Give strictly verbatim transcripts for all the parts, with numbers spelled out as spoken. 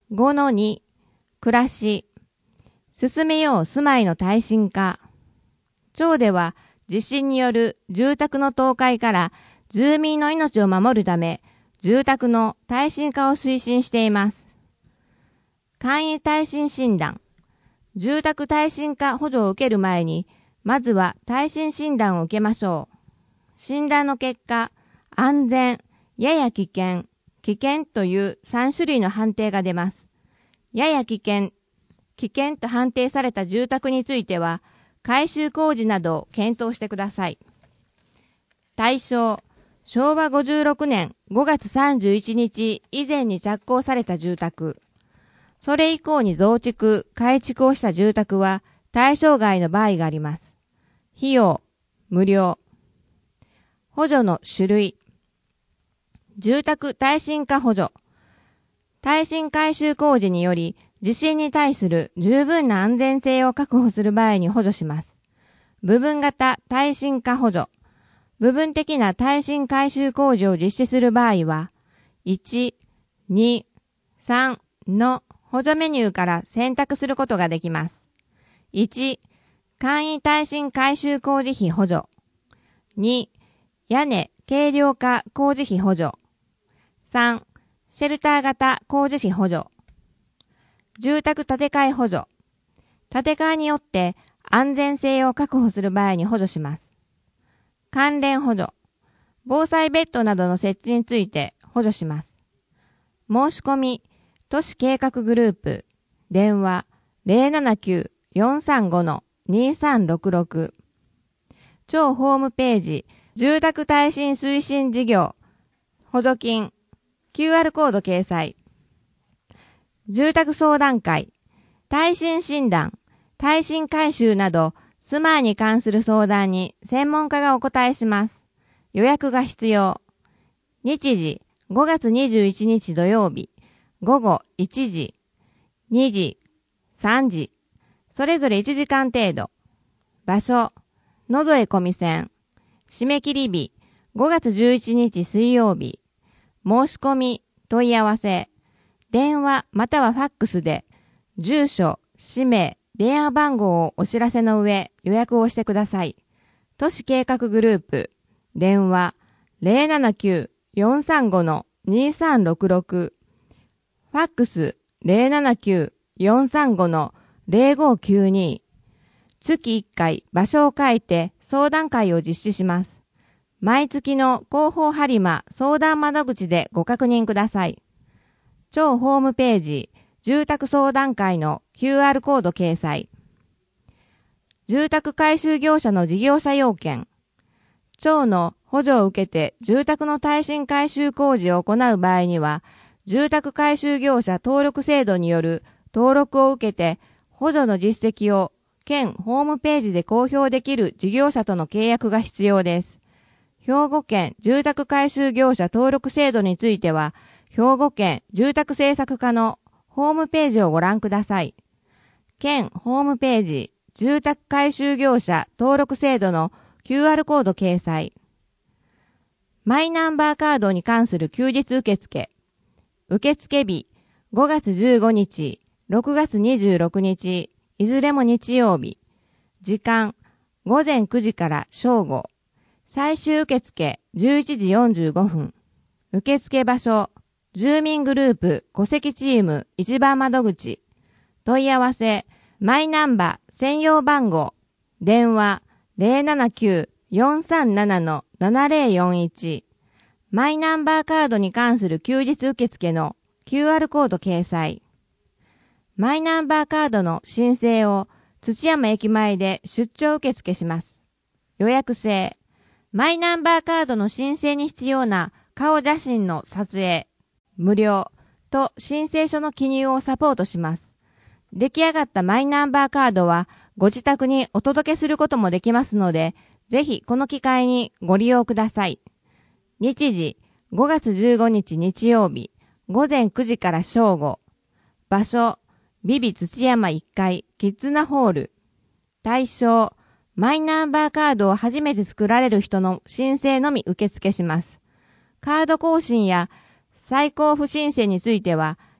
ごのに、暮らし。進めよう住まいの耐震化。町では地震による住宅の倒壊から住民の命を守るため、住宅の耐震化を推進しています。簡易耐震診断。住宅耐震化補助を受ける前に、まずは耐震診断を受けましょう。診断の結果、安全、やや危険、危険というさん種類の判定が出ます。やや危険、危険と判定された住宅については、改修工事などを検討してください。対象、しょうわごじゅうろくねんごがつさんじゅういちにち以前に着工された住宅。それ以降に増築、改築をした住宅は対象外の場合があります。費用、無料。補助の種類。住宅耐震化補助。耐震改修工事により地震に対する十分な安全性を確保する場合に補助します。部分型耐震化補助。部分的な耐震改修工事を実施する場合は、いち、に、さんの補助メニューから選択することができます。いち、簡易耐震改修工事費補助。に、屋根軽量化工事費補助。さん、シェルター型工事費補助。住宅建て替え補助。建て替えによって安全性を確保する場合に補助します。関連補助。防災ベッドなどの設置について補助します。申し込み、都市計画グループ、電話 ゼロななきゅう よんさんご にさんろくろく。町ホームページ、住宅耐震推進事業、補助金、キューアール コード掲載。住宅相談会、耐震診断、耐震改修など、住まいに関する相談に専門家がお答えします。予約が必要。日時、ごがつにじゅういちにち土曜日、午後いちじ、にじ、さんじ、それぞれいちじかん程度。場所、野添小見線。締め切り日、ごがつじゅういちにち水曜日。申し込み、問い合わせ。電話またはファックスで、住所、氏名、電話番号をお知らせの上予約をしてください。都市計画グループ、電話 ゼロななきゅう よんさんご にさんろくろく、ファックス ゼロななきゅう よんさんご ゼロごきゅうに、月いっかい場所を書いて相談会を実施します。毎月の広報播磨相談窓口でご確認ください。町ホームページ、住宅相談会の キューアール コード掲載。住宅改修業者の事業者要件。町の補助を受けて住宅の耐震改修工事を行う場合には、住宅改修業者登録制度による登録を受けて、補助の実績を県ホームページで公表できる事業者との契約が必要です。兵庫県住宅改修業者登録制度については、兵庫県住宅政策課のホームページをご覧ください。県ホームページ、住宅改修業者登録制度の キューアール コード掲載。マイナンバーカードに関する休日受付。受付日、ごがつじゅうごにち、ろくがつにじゅうろくにち、いずれも日曜日。時間、ごぜんくじから正午。最終受付、じゅういちじよんじゅうごふん。受付場所、住民グループ戸籍チーム一番窓口。問い合わせ、マイナンバー専用番号。電話 ゼロななきゅう よんさんなな ななゼロよんいち。マイナンバーカードに関する休日受付の キューアール コード掲載。マイナンバーカードの申請を土山駅前で出張受付します。予約制。マイナンバーカードの申請に必要な顔写真の撮影。無料と申請書の記入をサポートします。出来上がったマイナンバーカードはご自宅にお届けすることもできますので、ぜひこの機会にご利用ください。日時、ごがつじゅうごにち日曜日、ごぜんくじから正午。場所、ビビ土山いっかいキッズナホール。対象、マイナンバーカードを初めて作られる人の申請のみ受付します。カード更新や再交付申請については、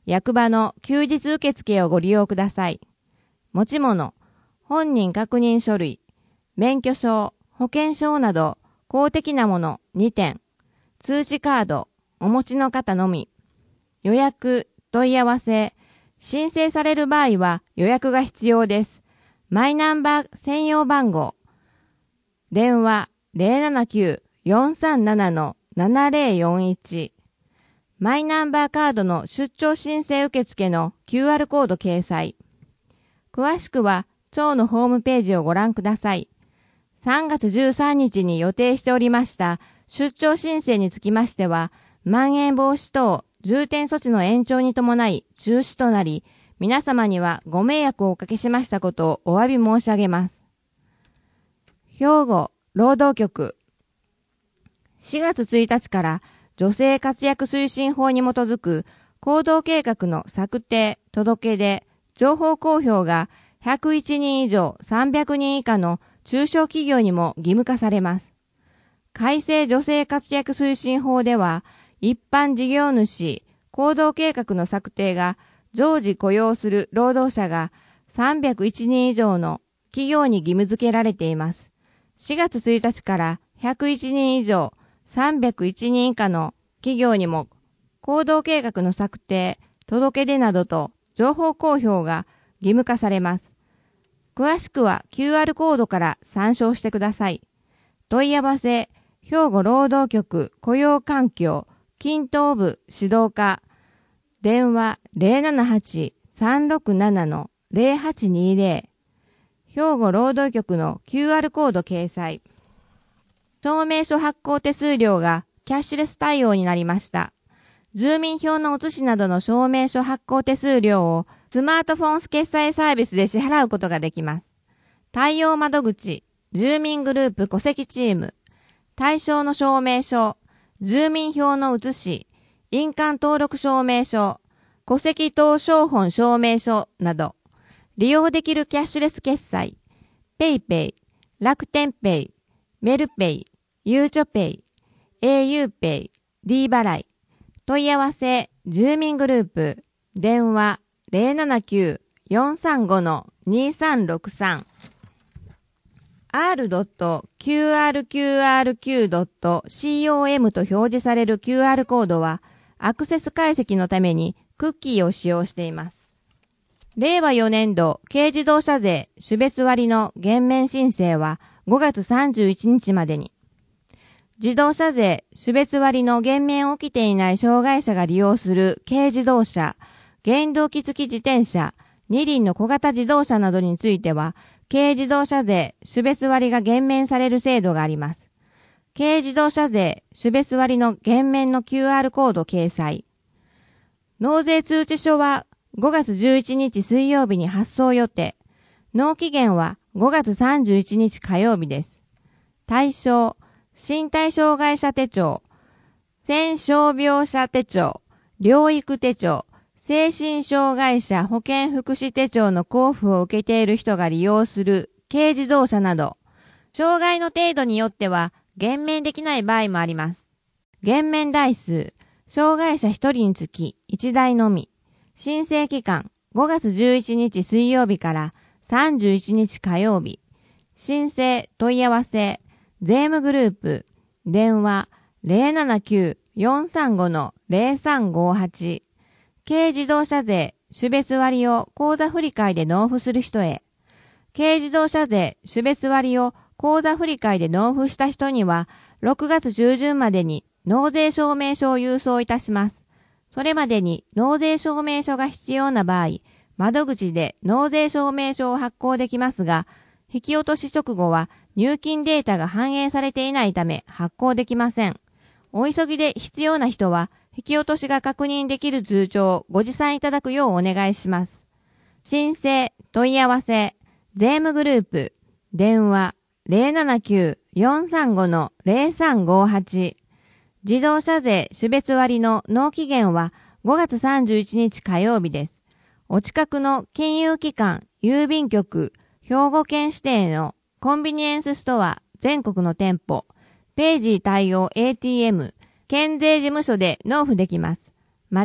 役場の休日受付をご利用ください。持ち物、本人確認書類、免許証、保険証など公的なものにてん、通知カード、お持ちの方のみ。予約、問い合わせ、申請される場合は予約が必要です。マイナンバー専用番号。電話 ゼロななきゅう よんさんなな ななゼロよんいち。マイナンバーカードの出張申請受付の キューアール コード掲載。詳しくは庁のホームページをご覧ください。さんがつじゅうさんにちに予定しておりました出張申請につきましては、まん延防止等重点措置の延長に伴い中止となり、皆様にはご迷惑をおかけしましたことをお詫び申し上げます。兵庫労働局しがつついたちから女性活躍推進法に基づく行動計画の策定、届け出、情報公表がひゃくいちにん以上さんびゃくにん以下の中小企業にも義務化されます。改正女性活躍推進法では、一般事業主行動計画の策定が常時雇用する労働者がさんびゃくいちにん以上の企業に義務付けられています。しがつついたちからひゃくいちにん以上さんびゃくいちにん以下の企業にも行動計画の策定、届け出などと情報公表が義務化されます。詳しくは キューアール コードから参照してください。問い合わせ、兵庫労働局雇用環境均等部指導課、電話 ゼロななはち さんろくなな ゼロはちにゼロ、兵庫労働局の キューアール コード掲載。証明書発行手数料がキャッシュレス対応になりました。住民票の写しなどの証明書発行手数料をスマートフォン決済サービスで支払うことができます。対応窓口、住民グループ戸籍チーム、対象の証明書、住民票の写し、印鑑登録証明書、戸籍謄商本証明書など、利用できるキャッシュレス決済、ペイペイ、楽天ペイ、メルペイ、ゆうちょペイ、au ペイ、D 払い、問い合わせ、住民グループ、電話 ゼロななきゅう よんさんご にさんろくさん アール キューアールキューアールキュー ドット コム と表示される キューアール コードはアクセス解析のためにクッキーを使用しています。れいわよねんど軽自動車税種別割の減免申請はごがつさんじゅういちにちまでに、自動車税種別割の減免を起きていない障害者が利用する軽自動車、原動機付き自転車、二輪の小型自動車などについては、軽自動車税種別割が減免される制度があります。軽自動車税種別割の減免の キューアール コード掲載。納税通知書はごがつじゅういちにち水曜日に発送予定。納期限はごがつさんじゅういちにち火曜日です。対象、身体障害者手帳、専傷病者手帳、療育手帳、精神障害者保健福祉手帳の交付を受けている人が利用する軽自動車など、障害の程度によっては減免できない場合もあります。減免台数、障害者ひとりにつきいちだいのみ。申請期間、ごがつじゅういちにち水曜日からさんじゅういちにち火曜日。申請問い合わせ、税務グループ、電話 ゼロななきゅう よんさんご ゼロさんごはち。軽自動車税種別割を口座振替で納付する人へ。軽自動車税種別割を口座振替で納付した人には、ろくがつじゅうじゅんまでに納税証明書を郵送いたします。それまでに納税証明書が必要な場合、窓口で納税証明書を発行できますが、引き落とし直後は入金データが反映されていないため発行できません。お急ぎで必要な人は、引き落としが確認できる通帳をご持参いただくようお願いします。申請、問い合わせ、税務グループ、電話 ゼロななきゅう よんさんご ゼロさんごはち。自動車税種別割の納期限はごがつさんじゅういちにち火曜日です。お近くの金融機関、郵便局、兵庫県指定のコンビニエンスストア、全国の店舗、ページー対応 エーティーエム、県税事務所で納付できます。また、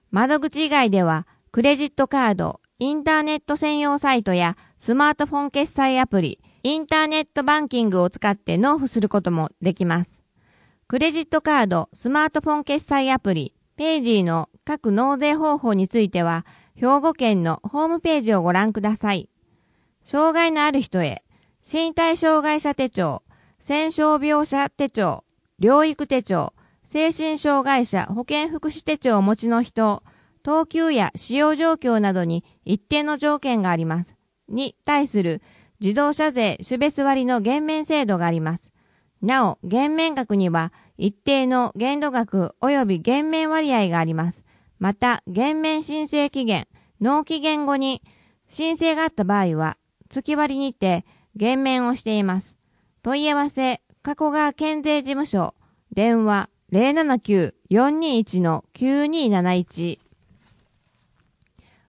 窓口以外では、クレジットカード、インターネット専用サイトやスマートフォン決済アプリ、インターネットバンキングを使って納付することもできます。クレジットカード、スマートフォン決済アプリ、ペイジーの各納税方法については、兵庫県のホームページをご覧ください。障害のある人へ、身体障害者手帳、戦傷病者手帳、療育手帳、精神障害者保健福祉手帳をお持ちの人、等級や使用状況などに一定の条件があります。に対する自動車税種別割の減免制度があります。なお、減免額には一定の限度額及び減免割合があります。また、減免申請期限、納期限後に申請があった場合は、月割にて減免をしています。問い合わせ、加古川県税事務所、電話 ゼロななきゅう よんにいち きゅうにーなないち